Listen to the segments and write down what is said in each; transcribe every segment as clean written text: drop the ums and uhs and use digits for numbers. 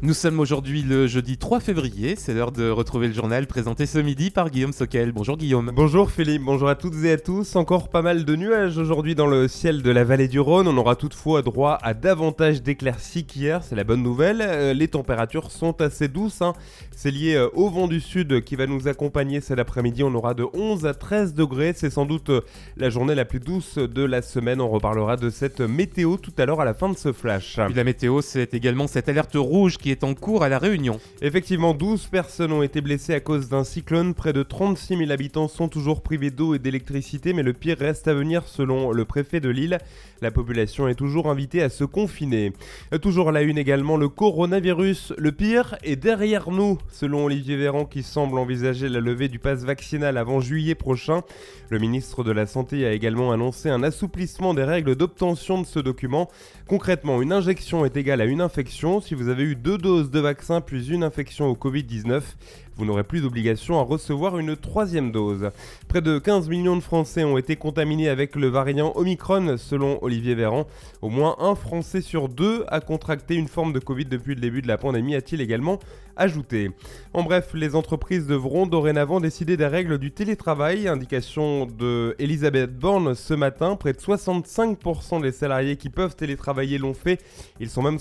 Nous sommes aujourd'hui le jeudi 3 février, c'est l'heure de retrouver le journal présenté ce midi par Guillaume Soquel. Bonjour Guillaume. Bonjour Philippe, bonjour à toutes et à tous. Encore pas mal de nuages aujourd'hui dans le ciel de la vallée du Rhône. On aura toutefois droit à davantage d'éclaircies qu'hier, c'est la bonne nouvelle. Les températures sont assez douces, C'est lié au vent du sud qui va nous accompagner cet après-midi. On aura de 11 à 13 degrés, c'est sans doute la journée la plus douce de la semaine. On reparlera de cette météo tout à l'heure à la fin de ce flash. Puis la météo, c'est également cette alerte rouge qui est en cours à La Réunion. Effectivement, 12 personnes ont été blessées à cause d'un cyclone. Près de 36 000 habitants sont toujours privés d'eau et d'électricité, mais le pire reste à venir selon le préfet de l'île. La population est toujours invitée à se confiner. Toujours à la une également, le coronavirus. Le pire est derrière nous, selon Olivier Véran qui semble envisager la levée du pass vaccinal avant juillet prochain. Le ministre de la Santé a également annoncé un assouplissement des règles d'obtention de ce document. Concrètement, une injection est égale à une infection. Si vous avez eu 2 doses de vaccin puis une infection au Covid-19, vous n'aurez plus d'obligation à recevoir une 3e dose. Près de 15 millions de Français ont été contaminés avec le variant Omicron, selon Olivier Véran. Au moins un Français sur 2 a contracté une forme de Covid depuis le début de la pandémie, a-t-il également ajouté. En bref, les entreprises devront dorénavant décider des règles du télétravail. Indication de Elisabeth Borne ce matin. Près de 65% des salariés qui peuvent télétravailler l'ont fait. Ils sont même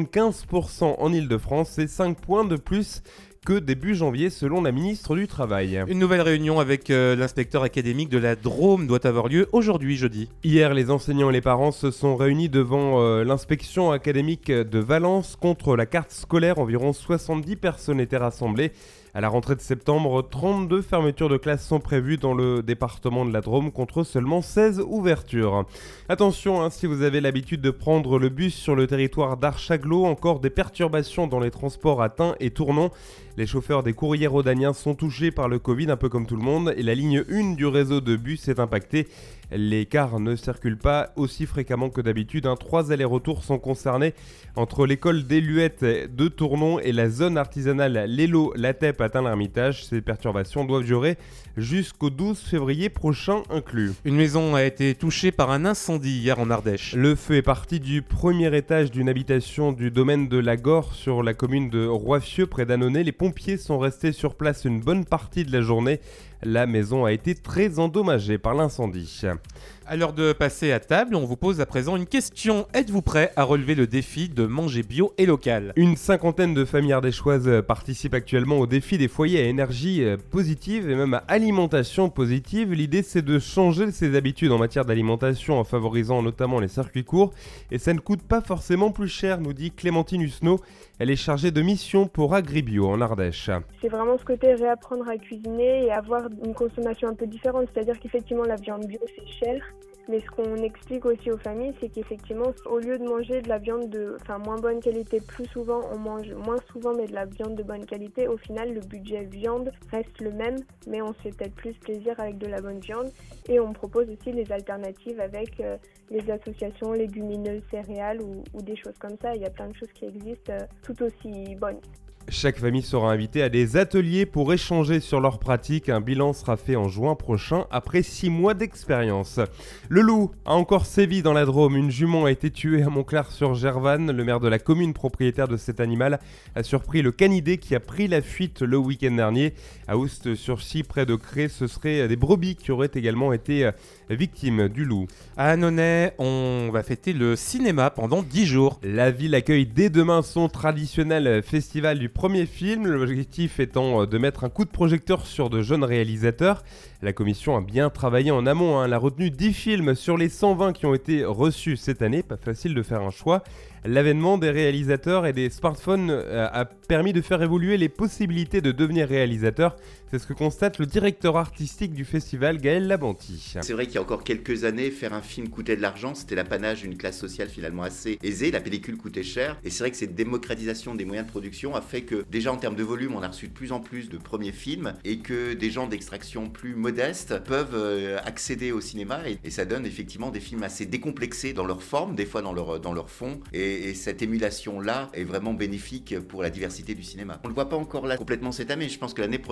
75% en Ile-de-France. C'est 5 points de plus que début janvier selon la ministre du Travail. Une nouvelle réunion avec l'inspecteur académique de la Drôme doit avoir lieu aujourd'hui jeudi. Hier, les enseignants et les parents se sont réunis devant l'inspection académique de Valence contre la carte scolaire. Environ 70 personnes étaient rassemblées. À la rentrée de septembre, 32 fermetures de classes sont prévues dans le département de la Drôme contre seulement 16 ouvertures. Attention, si vous avez l'habitude de prendre le bus sur le territoire d'Archaglo, encore des perturbations dans les transports à Tain et Tournon. Les chauffeurs des courriers rhodaniens sont touchés par le Covid, un peu comme tout le monde, et la ligne 1 du réseau de bus est impactée. Les cars ne circulent pas aussi fréquemment que d'habitude. 3 allers-retours sont concernés entre l'école d'Éluette de Tournon et la zone artisanale Lélo-Latep à Tain-l'Hermitage. Ces perturbations doivent durer jusqu'au 12 février prochain inclus. Une maison a été touchée par un incendie hier en Ardèche. Le feu est parti du premier étage d'une habitation du domaine de la Gore sur la commune de Roiffieux près d'Annonay. Les pompiers sont restés sur place une bonne partie de la journée. La maison a été très endommagée par l'incendie. À l'heure de passer à table, on vous pose à présent une question. Êtes-vous prêt à relever le défi de manger bio et local ? Une 50aine de familles ardéchoises participent actuellement au défi des foyers à énergie positive et même à alimentation positive. L'idée, c'est de changer ses habitudes en matière d'alimentation en favorisant notamment les circuits courts. Et ça ne coûte pas forcément plus cher, nous dit Clémentine Husneau. Elle est chargée de mission pour Agribio en Ardèche. C'est vraiment ce côté réapprendre à cuisiner et avoir une consommation un peu différente. C'est-à-dire qu'effectivement, la viande bio, c'est cher. Mais ce qu'on explique aussi aux familles, c'est qu'effectivement, au lieu de manger de la viande de moins bonne qualité, plus souvent, on mange moins souvent, mais de la viande de bonne qualité. Au final, le budget viande reste le même, mais on se fait peut-être plus plaisir avec de la bonne viande. Et on propose aussi des alternatives avec les associations légumineuses, céréales ou des choses comme ça. Il y a plein de choses qui existent tout aussi bonnes. Chaque famille sera invitée à des ateliers pour échanger sur leurs pratiques. Un bilan sera fait en juin prochain après 6 mois d'expérience. Le loup a encore sévi dans la Drôme. Une jument a été tuée à Montclar-sur-Gervanne. Le maire de la commune propriétaire de cet animal a surpris le canidé qui a pris la fuite le week-end dernier. À Oust-sur-Scie, près de Cré, ce seraient des brebis qui auraient également été victimes du loup. À Annonay, on va fêter le cinéma pendant 10 jours. La ville accueille dès demain son traditionnel festival du premier film, l'objectif étant de mettre un coup de projecteur sur de jeunes réalisateurs. La commission a bien travaillé en amont, elle a retenu 10 films sur les 120 qui ont été reçus cette année, pas facile de faire un choix. L'avènement des réalisateurs et des smartphones a permis de faire évoluer les possibilités de devenir réalisateur. C'est ce que constate le directeur artistique du festival, Gaël Labanti. C'est vrai qu'il y a encore quelques années, faire un film coûtait de l'argent, c'était l'apanage d'une classe sociale finalement assez aisée, la pellicule coûtait cher. Et c'est vrai que cette démocratisation des moyens de production a fait que déjà en termes de volume, on a reçu de plus en plus de premiers films et que des gens d'extraction plus modeste peuvent accéder au cinéma et ça donne effectivement des films assez décomplexés dans leur forme, des fois dans leur fond et cette émulation-là est vraiment bénéfique pour la diversité du cinéma. On ne le voit pas encore là complètement cette année, je pense que l'année prochaine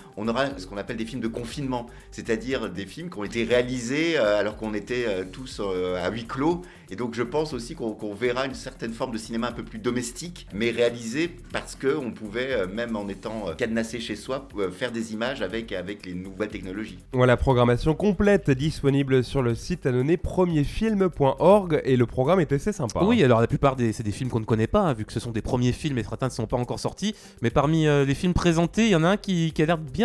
on aura ce qu'on appelle des films de confinement, c'est-à-dire des films qui ont été réalisés alors qu'on était tous à huis clos. Et donc je pense aussi qu'on verra une certaine forme de cinéma un peu plus domestique, mais réalisé parce qu'on pouvait, même en étant cadenassé chez soi, faire des images avec les nouvelles technologies. Voilà, programmation complète disponible sur le site annonné premierfilm.org et le programme est assez sympa. Oui, alors la plupart c'est des films qu'on ne connaît pas, vu que ce sont des premiers films et certains ne sont pas encore sortis. Mais parmi les films présentés, il y en a un qui a l'air